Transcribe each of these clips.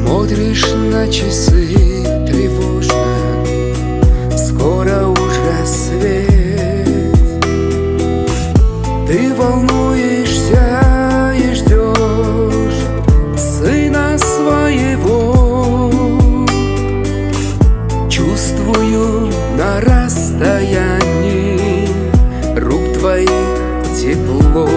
Смотришь на часы тревожно, скоро уж рассвет. Ты волнуешься и ждешь сына своего. Чувствую на расстоянии рук твоих тепло.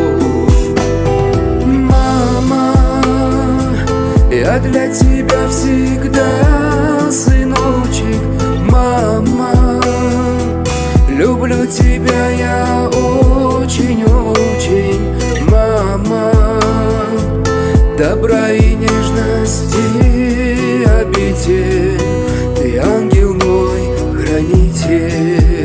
Мама, я для тебя всегда сыночек. Мама, люблю тебя я очень-очень. Мама, добра и нежности обитель, ты ангел мой хранитель.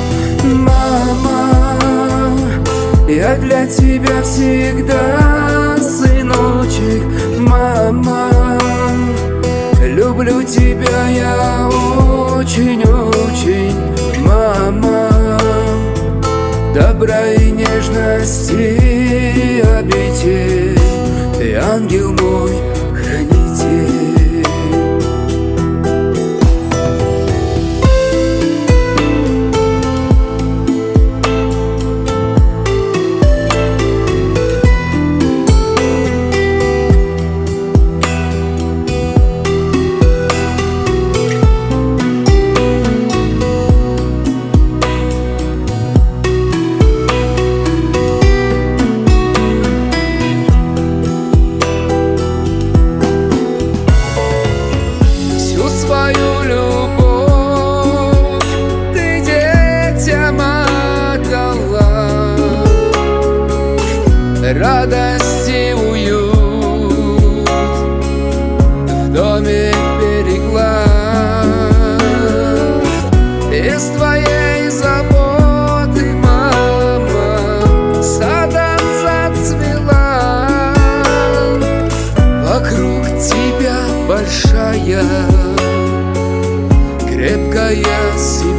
Мама, я для тебя всегда сыночек. Мама, люблю тебя я очень-очень. Мама, добра и нежности обитель, ты ангел мой хранитель. Свою любовь ты детям отдала, радость и уют в доме берегла. Из твоей заботы, мама, садом зацвела. Вокруг тебя большая крепкая семья.